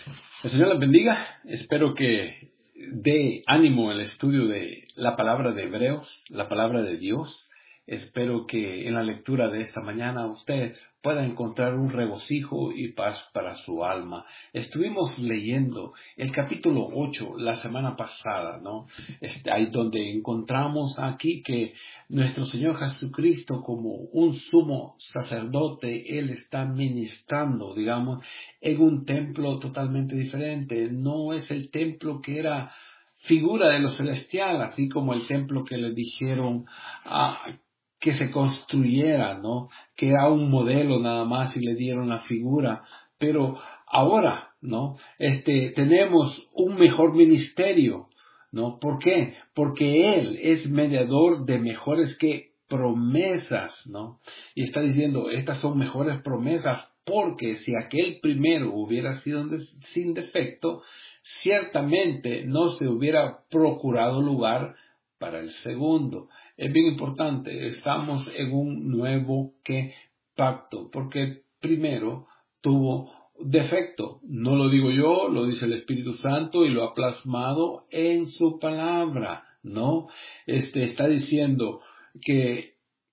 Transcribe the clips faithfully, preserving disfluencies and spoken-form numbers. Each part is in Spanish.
El Señor les bendiga. Espero que dé ánimo el estudio de la palabra de Hebreos, la palabra de Dios. Espero que en la lectura de esta mañana usted pueda encontrar un regocijo y paz para su alma. Estuvimos leyendo el capítulo ocho la semana pasada, ¿no? Este, ahí donde encontramos aquí que nuestro Señor Jesucristo, como un sumo sacerdote, Él está ministrando, digamos, en un templo totalmente diferente. No es el templo que era figura de lo celestial, así como el templo que le dijeron a que se construyera, ¿no? Que era un modelo nada más y le dieron la figura. Pero ahora, ¿no? Este, tenemos un mejor ministerio, ¿no? ¿Por qué? Porque Él es mediador de mejores que promesas, ¿no? Y está diciendo, estas son mejores promesas porque si aquel primero hubiera sido sin defecto, ciertamente no se hubiera procurado lugar para el segundo. Es bien importante, estamos en un nuevo ¿qué? Pacto, porque primero tuvo defecto. No lo digo yo, lo dice el Espíritu Santo y lo ha plasmado en su palabra, ¿no? Este está diciendo que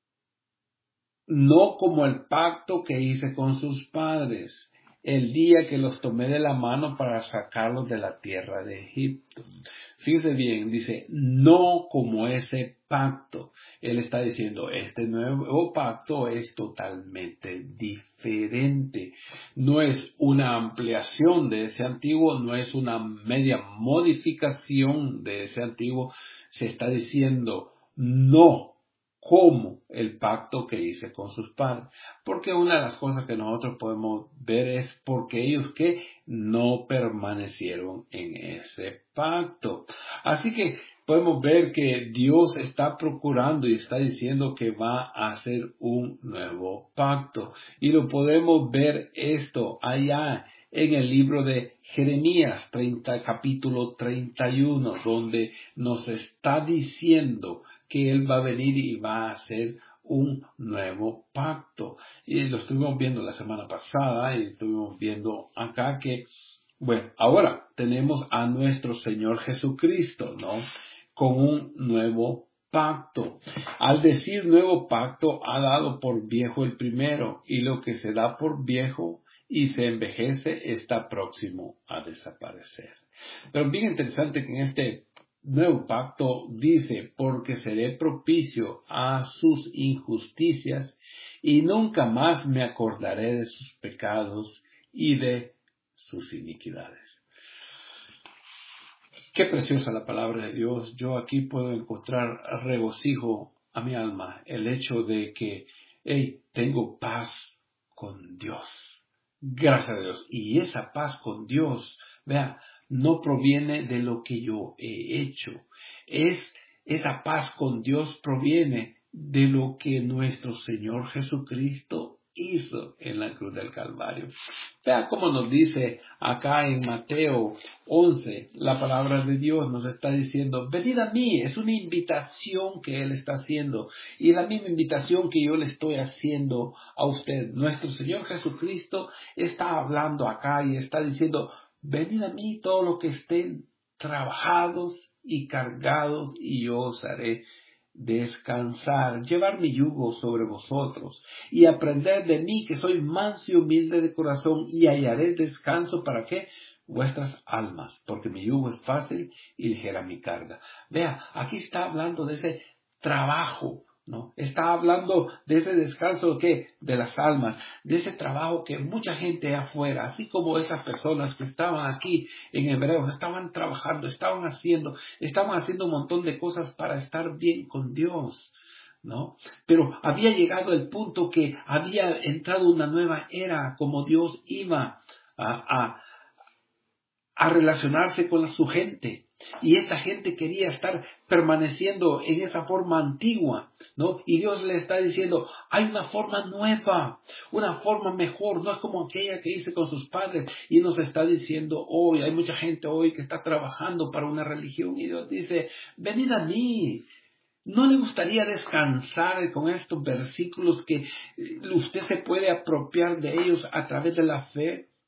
no como el pacto que hice con sus padres, el día que los tomé de la mano para sacarlos de la tierra de Egipto. Fíjese bien, dice, no como ese pacto. Él está diciendo, este nuevo pacto es totalmente diferente. No es una ampliación de ese antiguo, no es una media modificación de ese antiguo. Se está diciendo, no como el pacto que hice con sus padres. Porque una de las cosas que nosotros podemos ver es porque ellos que no permanecieron en ese pacto. Así que podemos ver que Dios está procurando y está diciendo que va a hacer un nuevo pacto. Y lo podemos ver esto allá en el libro de Jeremías treinta, capítulo treinta y uno, donde nos está diciendo que Él va a venir y va a hacer un nuevo pacto. Y lo estuvimos viendo la semana pasada y estuvimos viendo acá que, bueno, ahora tenemos a nuestro Señor Jesucristo, ¿no? Con un nuevo pacto. Al decir nuevo pacto, ha dado por viejo el primero, y lo que se da por viejo y se envejece está próximo a desaparecer. Pero bien interesante que en este nuevo pacto dice, porque seré propicio a sus injusticias y nunca más me acordaré de sus pecados y de sus iniquidades. Qué preciosa la palabra de Dios. Yo aquí puedo encontrar regocijo a mi alma, el hecho de que, hey, tengo paz con Dios. Gracias a Dios. Y esa paz con Dios, vea, no proviene de lo que yo he hecho. Es, esa paz con Dios proviene de lo que nuestro Señor Jesucristo hizo en la cruz del Calvario. Vea cómo nos dice acá en Mateo once, la palabra de Dios nos está diciendo, venid a mí, es una invitación que Él está haciendo, y es la misma invitación que yo le estoy haciendo a usted. Nuestro Señor Jesucristo está hablando acá y está diciendo, venid a mí todos los que estén trabajados y cargados, y yo os haré descansar, llevar mi yugo sobre vosotros y aprender de mí que soy manso y humilde de corazón y hallaré descanso para qué vuestras almas, porque mi yugo es fácil y ligera mi carga. Vea, aquí está hablando de ese trabajo, ¿no? Está hablando de ese descanso ¿qué? De las almas, de ese trabajo que mucha gente afuera, así como esas personas que estaban aquí en Hebreos, estaban trabajando, estaban haciendo, estaban haciendo un montón de cosas para estar bien con Dios, ¿no? Pero había llegado el punto que había entrado una nueva era, como Dios iba a, a, a relacionarse con su gente. Y esa gente quería estar permaneciendo en esa forma antigua, ¿no? Y Dios le está diciendo, hay una forma nueva, una forma mejor, no es como aquella que hice con sus padres. Y nos está diciendo hoy, hay mucha gente hoy que está trabajando para una religión y Dios dice, venid a mí. ¿No le gustaría descansar con estos versículos que usted se puede apropiar de ellos a través de la fe?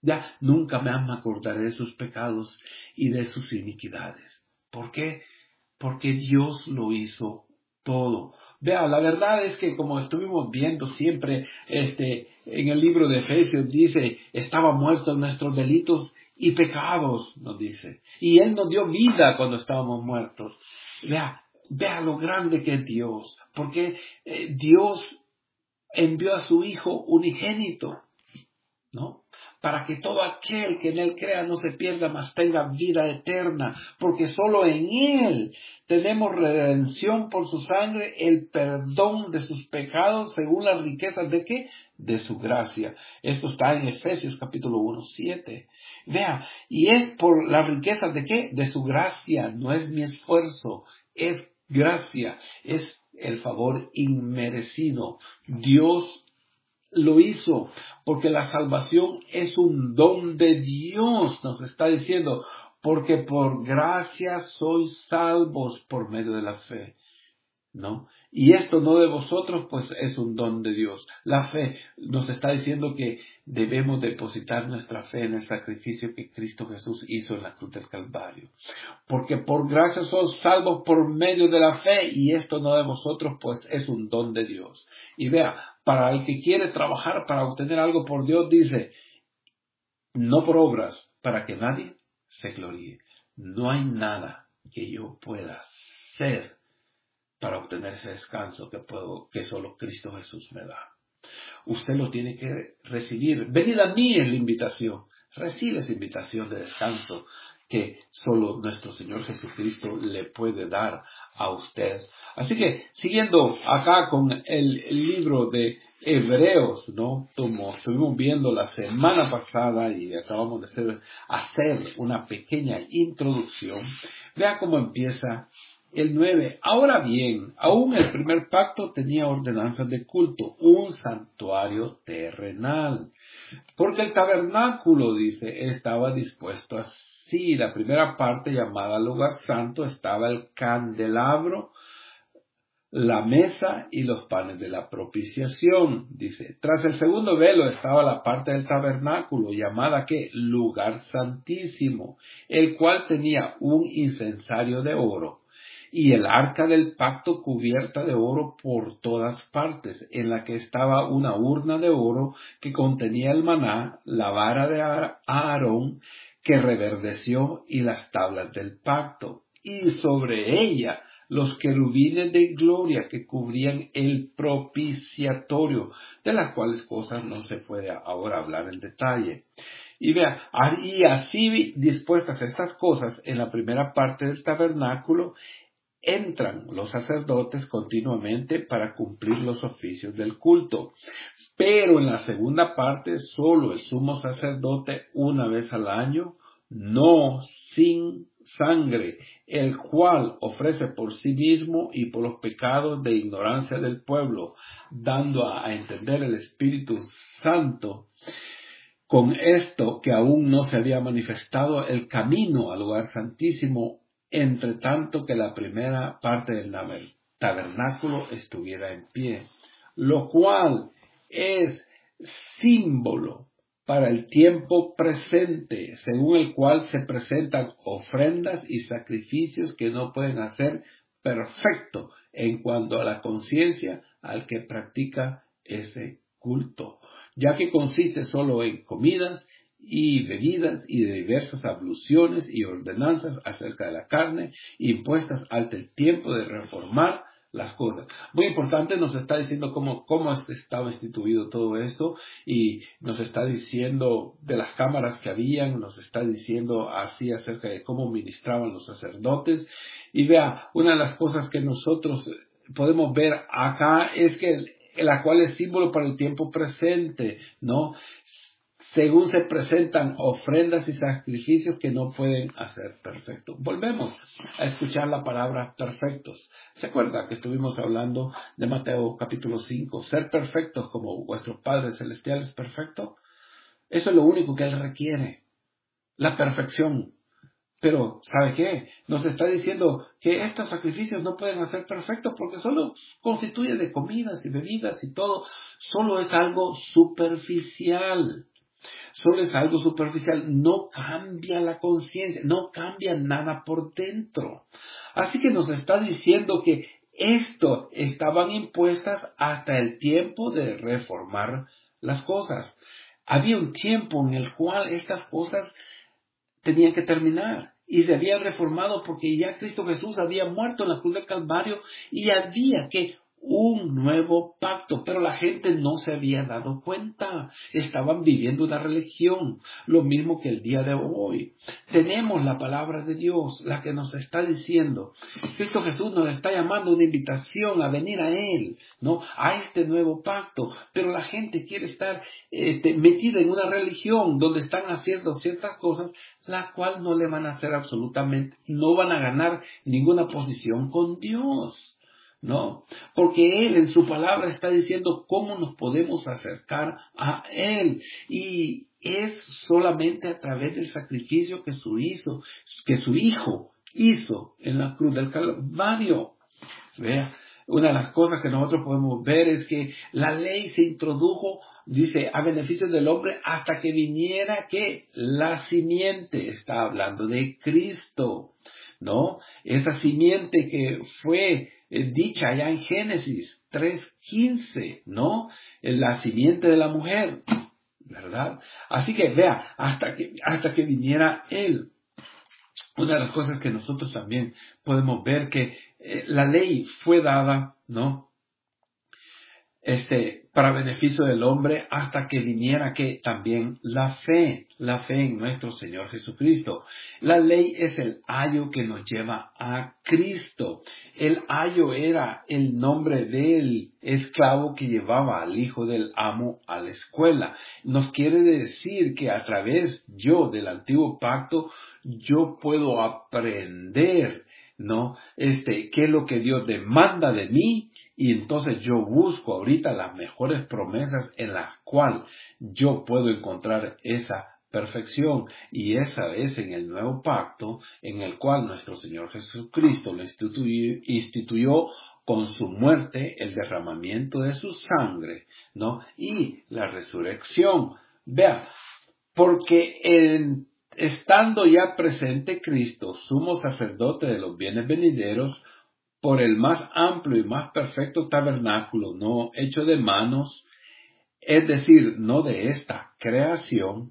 Ya nunca más me acordaré de sus pecados y de sus iniquidades. ¿Por qué? Porque Dios lo hizo todo. Vea, la verdad es que como estuvimos viendo siempre, este, en el libro de Efesios dice, estaba muerto en nuestros delitos y pecados, nos dice. Y Él nos dio vida cuando estábamos muertos. Vea, vea lo grande que es Dios. Porque eh, Dios envió a su Hijo unigénito, ¿no? Para que todo aquel que en Él crea no se pierda, mas tenga vida eterna, porque solo en Él tenemos redención por su sangre, el perdón de sus pecados, según las riquezas de ¿qué? De su gracia. Esto está en Efesios capítulo uno, siete. Vea, y es por las riquezas de ¿qué? De su gracia, no es mi esfuerzo, es gracia, es el favor inmerecido. Dios lo hizo porque la salvación es un don de Dios, nos está diciendo, porque por gracia sois salvos por medio de la fe, ¿no? Y esto no de vosotros, pues es un don de Dios. La fe nos está diciendo que debemos depositar nuestra fe en el sacrificio que Cristo Jesús hizo en la cruz del Calvario. Porque por gracia sois salvos por medio de la fe, y esto no de vosotros, pues es un don de Dios. Y vea, para el que quiere trabajar para obtener algo por Dios, dice, no por obras, para que nadie se gloríe. No hay nada que yo pueda hacer para obtener ese descanso que puedo, que solo Cristo Jesús me da. Usted lo tiene que recibir. Venid a mí es la invitación. Recibe esa invitación de descanso que solo nuestro Señor Jesucristo le puede dar a usted. Así que, siguiendo acá con el, el libro de Hebreos, ¿no? Como estuvimos viendo la semana pasada y acabamos de hacer, hacer una pequeña introducción, vea cómo empieza el nueve. Ahora bien, aún el primer pacto tenía ordenanzas de culto, un santuario terrenal. Porque el tabernáculo, dice, estaba dispuesto así. La primera parte, llamada lugar santo, estaba el candelabro, la mesa y los panes de la propiciación. Dice, tras el segundo velo estaba la parte del tabernáculo, llamada ¿qué? Lugar santísimo, el cual tenía un incensario de oro. Y el arca del pacto cubierta de oro por todas partes, en la que estaba una urna de oro que contenía el maná, la vara de Aarón que reverdeció y las tablas del pacto. Y sobre ella los querubines de gloria que cubrían el propiciatorio, de las cuales cosas no se puede ahora hablar en detalle. Y vea, y así dispuestas estas cosas en la primera parte del tabernáculo, entran los sacerdotes continuamente para cumplir los oficios del culto. Pero en la segunda parte, solo el sumo sacerdote una vez al año, no sin sangre, el cual ofrece por sí mismo y por los pecados de ignorancia del pueblo, dando a entender el Espíritu Santo con esto que aún no se había manifestado el camino al lugar santísimo, entre tanto que la primera parte del tabernáculo estuviera en pie, lo cual es símbolo para el tiempo presente, según el cual se presentan ofrendas y sacrificios que no pueden hacer perfecto en cuanto a la conciencia al que practica ese culto, ya que consiste solo en comidas y bebidas y de diversas abluciones y ordenanzas acerca de la carne impuestas ante el tiempo de reformar las cosas. Muy importante, nos está diciendo cómo, cómo estaba instituido todo eso, y nos está diciendo de las cámaras que habían, nos está diciendo así acerca de cómo ministraban los sacerdotes. Y vea, una de las cosas que nosotros podemos ver acá es que la cual es símbolo para el tiempo presente, ¿no? Según se presentan ofrendas y sacrificios que no pueden hacer perfectos. Volvemos a escuchar la palabra perfectos. ¿Se acuerda que estuvimos hablando de Mateo capítulo cinco? Ser perfectos como vuestro Padre Celestial es perfecto. Eso es lo único que Él requiere. La perfección. Pero, ¿sabe qué? Nos está diciendo que estos sacrificios no pueden hacer perfectos porque solo constituye de comidas y bebidas y todo. Solo es algo superficial. Solo es algo superficial, no cambia la conciencia, no cambia nada por dentro. Así que nos está diciendo que esto estaban impuestas hasta el tiempo de reformar las cosas. Había un tiempo en el cual estas cosas tenían que terminar y se había reformado porque ya Cristo Jesús había muerto en la cruz del Calvario y había que un nuevo pacto, pero la gente no se había dado cuenta, estaban viviendo una religión, lo mismo que el día de hoy. Tenemos la palabra de Dios, la que nos está diciendo, Cristo Jesús nos está llamando una invitación a venir a Él, ¿no? A este nuevo pacto, pero la gente quiere estar este, metida en una religión donde están haciendo ciertas cosas, la cual no le van a hacer absolutamente, no van a ganar ninguna posición con Dios. No, porque Él en su palabra está diciendo cómo nos podemos acercar a Él. Y es solamente a través del sacrificio que su, hizo, que su Hijo hizo en la cruz del Calvario. Vea, una de las cosas que nosotros podemos ver es que la ley se introdujo, dice, a beneficio del hombre hasta que viniera que la simiente, está hablando de Cristo, ¿no? Esa simiente que fue eh, dicha allá en Génesis tres quince, ¿no? La simiente de la mujer, ¿verdad? Así que vea, hasta que, hasta que viniera Él. Una de las cosas que nosotros también podemos ver que eh, la ley fue dada, ¿no? Este, para beneficio del hombre hasta que viniera que también la fe, la fe en nuestro Señor Jesucristo. La ley es el ayo que nos lleva a Cristo. El ayo era el nombre del esclavo que llevaba al hijo del amo a la escuela. Nos quiere decir que a través yo del antiguo pacto, yo puedo aprender, ¿no? Este, qué es lo que Dios demanda de mí, y entonces yo busco ahorita las mejores promesas en las cuales yo puedo encontrar esa perfección, y esa es en el nuevo pacto en el cual nuestro Señor Jesucristo lo instituyó, instituyó con su muerte, el derramamiento de su sangre, ¿no? Y la resurrección. Vea, porque en estando ya presente Cristo, sumo sacerdote de los bienes venideros, por el más amplio y más perfecto tabernáculo, no hecho de manos, es decir, no de esta creación,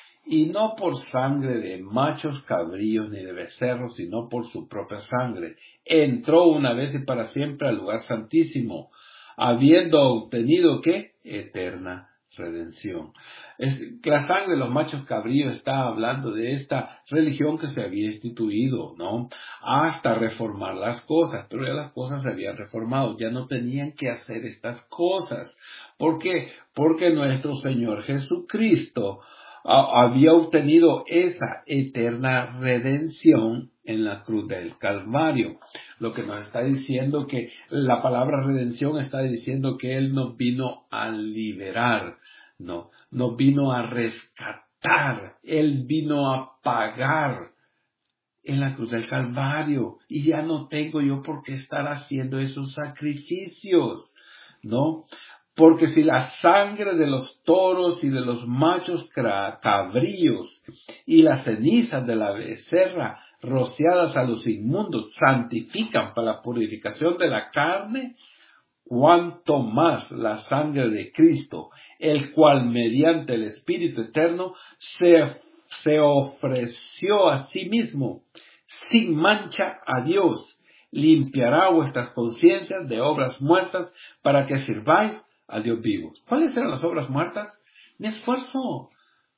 y no por sangre de machos cabríos ni de becerros, sino por su propia sangre, entró una vez y para siempre al lugar santísimo, habiendo obtenido, ¿qué? Eterna redención. Es, la sangre de los machos cabríos está hablando de esta religión que se había instituido, ¿no? Hasta reformar las cosas, pero ya las cosas se habían reformado, ya no tenían que hacer estas cosas. ¿Por qué? Porque nuestro Señor Jesucristo a, había obtenido esa eterna redención en la cruz del Calvario. Lo que nos está diciendo que la palabra redención está diciendo que Él nos vino a liberar, no, nos vino a rescatar, Él vino a pagar en la cruz del Calvario, y ya no tengo yo por qué estar haciendo esos sacrificios, ¿no? Porque si la sangre de los toros y de los machos cabríos y las cenizas de la becerra rociadas a los inmundos santifican para la purificación de la carne, cuanto más la sangre de Cristo, el cual mediante el Espíritu Eterno se, se ofreció a sí mismo sin mancha a Dios, limpiará vuestras conciencias de obras muertas para que sirváis al Dios vivo. ¿Cuáles eran las obras muertas? Mi esfuerzo.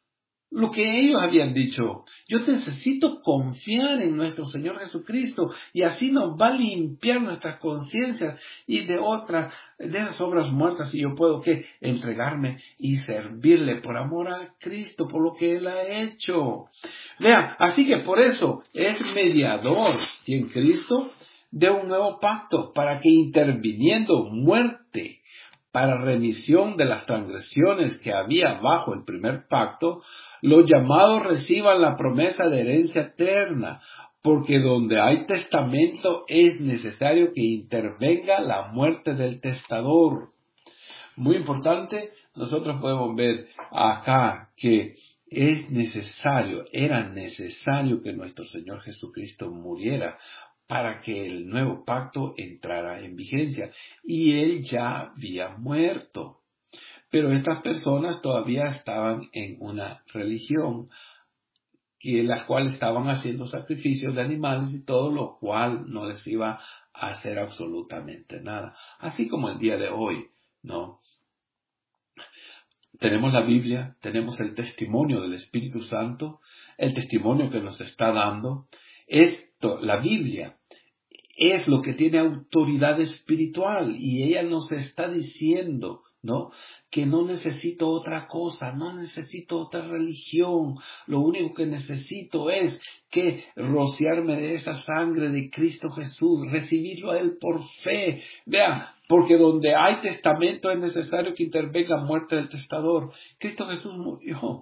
Lo que ellos habían dicho. Yo necesito confiar en nuestro Señor Jesucristo, y así nos va a limpiar nuestras conciencias y de otras, de esas obras muertas, y yo puedo que entregarme y servirle por amor a Cristo, por lo que Él ha hecho. Vean, así que por eso es mediador en Cristo de un nuevo pacto, para que interviniendo muerte para remisión de las transgresiones que había bajo el primer pacto, los llamados reciban la promesa de herencia eterna, porque donde hay testamento es necesario que intervenga la muerte del testador. Muy importante, nosotros podemos ver acá que es necesario, era necesario que nuestro Señor Jesucristo muriera para que el nuevo pacto entrara en vigencia. Y Él ya había muerto. Pero estas personas todavía estaban en una religión que las cuales estaban haciendo sacrificios de animales y todo, lo cual no les iba a hacer absolutamente nada. Así como el día de hoy, ¿no? Tenemos la Biblia, tenemos el testimonio del Espíritu Santo, el testimonio que nos está dando. Esto, la Biblia, es lo que tiene autoridad espiritual y ella nos está diciendo, ¿no? Que no necesito otra cosa, no necesito otra religión. Lo único que necesito es que rociarme de esa sangre de Cristo Jesús, recibirlo a Él por fe. Vean, porque donde hay testamento es necesario que intervenga muerte del testador. Cristo Jesús murió.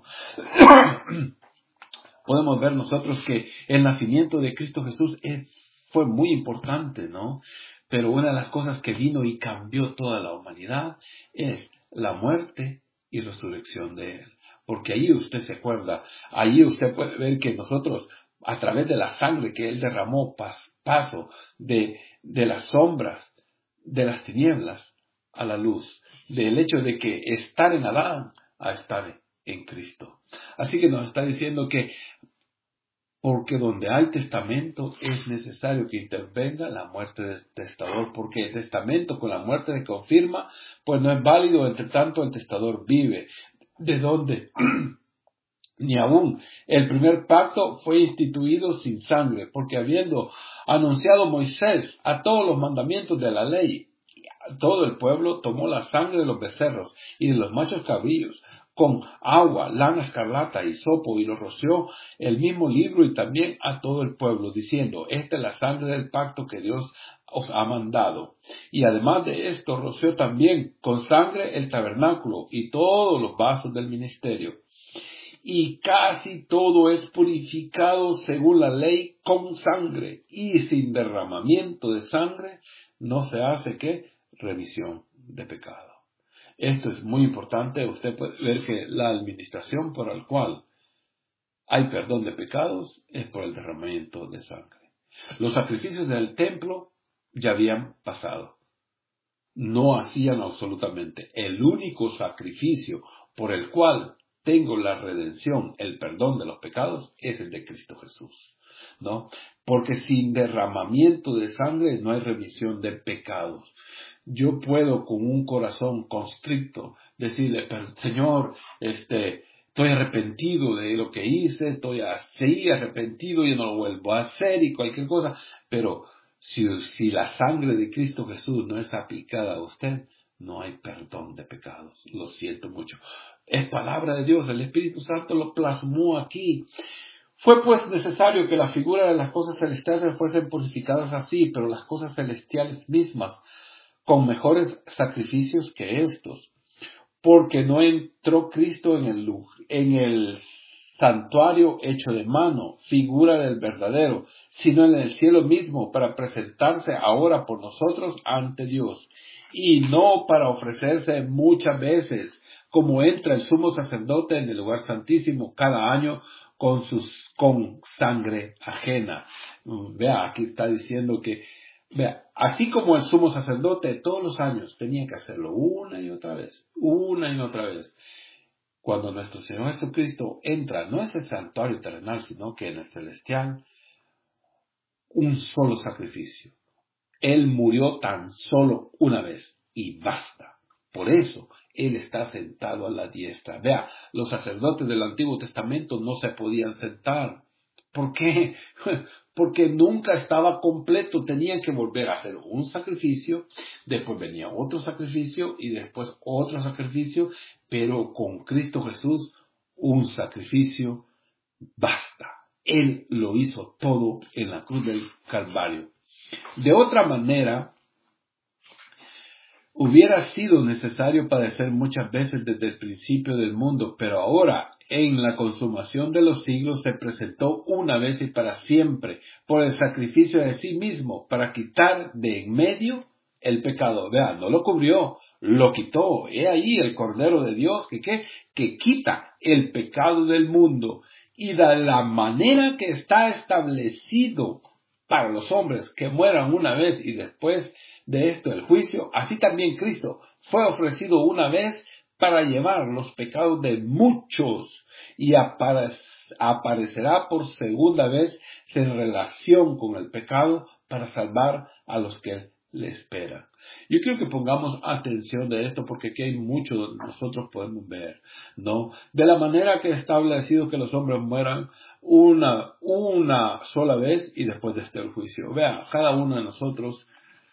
Podemos ver nosotros que el nacimiento de Cristo Jesús es, fue muy importante, ¿no? Pero una de las cosas que vino y cambió toda la humanidad es la muerte y resurrección de Él. Porque ahí usted se acuerda, ahí usted puede ver que nosotros, a través de la sangre que Él derramó, pas, paso de, de las sombras, de las tinieblas a la luz, del hecho de que estar en Adán a estar en Cristo. Así que nos está diciendo que porque donde hay testamento es necesario que intervenga la muerte del testador, porque el testamento con la muerte se confirma, pues no es válido, entre tanto el testador vive. ¿De dónde? Ni aún el primer pacto fue instituido sin sangre, porque habiendo anunciado Moisés a todos los mandamientos de la ley, todo el pueblo tomó la sangre de los becerros y de los machos cabríos, con agua, lana escarlata y hisopo, y lo roció el mismo libro y también a todo el pueblo, diciendo, esta es la sangre del pacto que Dios os ha mandado. Y además de esto, roció también con sangre el tabernáculo y todos los vasos del ministerio. Y casi todo es purificado según la ley con sangre, y sin derramamiento de sangre no se hace, ¿qué? Remisión de pecado. Esto es muy importante. Usted puede ver que la administración por la cual hay perdón de pecados es por el derramamiento de sangre. Los sacrificios del templo ya habían pasado. No hacían absolutamente. El único sacrificio por el cual tengo la redención, el perdón de los pecados, es el de Cristo Jesús, ¿no? Porque sin derramamiento de sangre no hay remisión de pecados. Yo puedo con un corazón constricto decirle, pero Señor, este, estoy arrepentido de lo que hice, estoy así arrepentido y no lo vuelvo a hacer y cualquier cosa, pero si, si la sangre de Cristo Jesús no es aplicada a usted, no hay perdón de pecados. Lo siento mucho. Es palabra de Dios, el Espíritu Santo lo plasmó aquí. Fue pues necesario que la figura de las cosas celestiales fuesen purificadas así, pero las cosas celestiales mismas con mejores sacrificios que estos, porque no entró Cristo en el, en el santuario hecho de mano, figura del verdadero, sino en el cielo mismo, para presentarse ahora por nosotros ante Dios, y no para ofrecerse muchas veces, como entra el sumo sacerdote en el lugar santísimo cada año con sus con sangre ajena. Vea, aquí está diciendo que Vea, así como el sumo sacerdote todos los años tenía que hacerlo una y otra vez, una y otra vez. Cuando nuestro Señor Jesucristo entra, no es el santuario terrenal, sino que en el celestial, un solo sacrificio. Él murió tan solo una vez y basta. Por eso Él está sentado a la diestra. Vea, los sacerdotes del Antiguo Testamento no se podían sentar. ¿Por qué? Porque nunca estaba completo, tenían que volver a hacer un sacrificio, después venía otro sacrificio y después otro sacrificio, pero con Cristo Jesús un sacrificio basta. Él lo hizo todo en la cruz del Calvario. De otra manera, hubiera sido necesario padecer muchas veces desde el principio del mundo, pero ahora, en la consumación de los siglos, se presentó una vez y para siempre por el sacrificio de sí mismo, para quitar de en medio el pecado. Vean, no lo cubrió, lo quitó. He ahí el Cordero de Dios que, ¿qué? que quita el pecado del mundo. Y de la manera que está establecido para los hombres que mueran una vez y después de esto el juicio, así también Cristo fue ofrecido una vez para llevar los pecados de muchos y apare- aparecerá por segunda vez en relación con el pecado para salvar a los que le esperan. Yo quiero que pongamos atención de esto porque aquí hay mucho donde nosotros podemos ver, ¿no? De la manera que he establecido que los hombres mueran una, una sola vez y después de este el juicio. Vea, cada uno de nosotros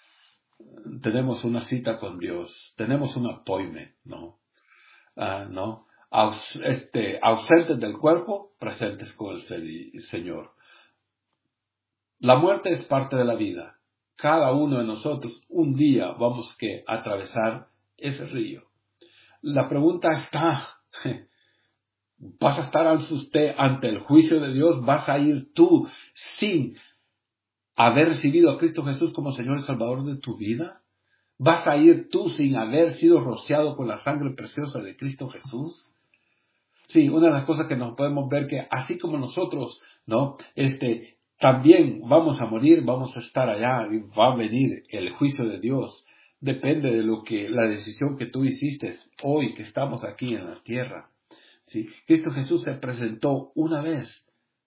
tenemos una cita con Dios, tenemos un appointment, ¿no? Ah, ¿no? Aus, este, ausentes del cuerpo, presentes con el Señor. La muerte es parte de la vida. Cada uno de nosotros un día vamos que atravesar ese río. La pregunta está, ¿vas a estar usted ante el juicio de Dios? ¿Vas a ir tú sin haber recibido a Cristo Jesús como Señor y Salvador de tu vida? ¿Vas a ir tú sin haber sido rociado con la sangre preciosa de Cristo Jesús? Sí, una de las cosas que nos podemos ver que así como nosotros, ¿no? Este, también vamos a morir, vamos a estar allá y va a venir el juicio de Dios. Depende de lo que, la decisión que tú hiciste hoy que estamos aquí en la tierra. ¿Sí? Cristo Jesús se presentó una vez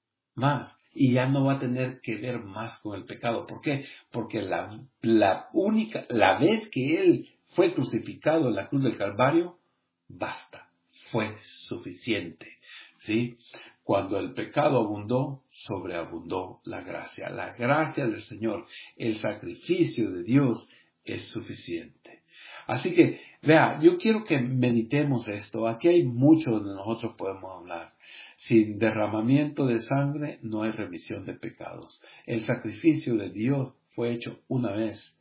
más y ya no va a tener que ver más con el pecado. ¿Por qué? Porque la, la única, la vez que Él fue crucificado en la cruz del Calvario, basta, fue suficiente. ¿Sí? Cuando el pecado abundó, sobreabundó la gracia. La gracia del Señor, el sacrificio de Dios es suficiente. Así que, vea, yo quiero que meditemos esto. Aquí hay mucho donde nosotros podemos hablar. Sin derramamiento de sangre no hay remisión de pecados. El sacrificio de Dios fue hecho una vez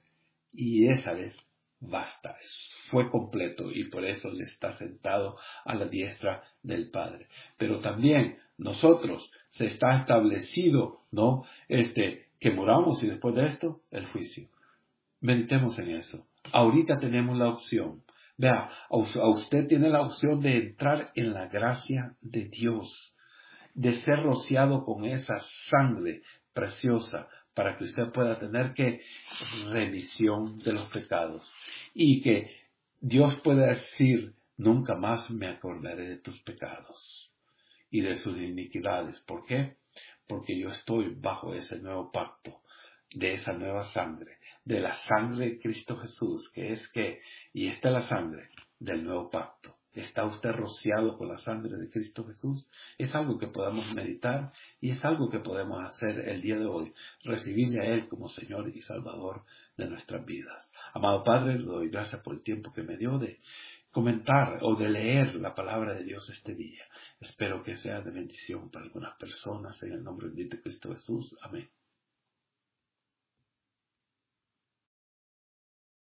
y esa vez basta. Fue completo y por eso le está sentado a la diestra del Padre. Pero también nosotros se está establecido, ¿no? Este, que moramos y después de esto el juicio. Meditemos en eso. Ahorita tenemos la opción. Vea, a usted tiene la opción de entrar en la gracia de Dios, de ser rociado con esa sangre preciosa para que usted pueda tener que remisión de los pecados y que Dios pueda decir, nunca más me acordaré de tus pecados y de sus iniquidades. ¿Por qué? Porque yo estoy bajo ese nuevo pacto, de esa nueva sangre, de la sangre de Cristo Jesús, que es que, y esta es la sangre del nuevo pacto. ¿Está usted rociado con la sangre de Cristo Jesús? Es algo que podemos meditar y es algo que podemos hacer el día de hoy, recibirle a Él como Señor y Salvador de nuestras vidas. Amado Padre, le doy gracias por el tiempo que me dio de comentar o de leer la palabra de Dios este día. Espero que sea de bendición para algunas personas en el nombre bendito de Cristo Jesús. Amén.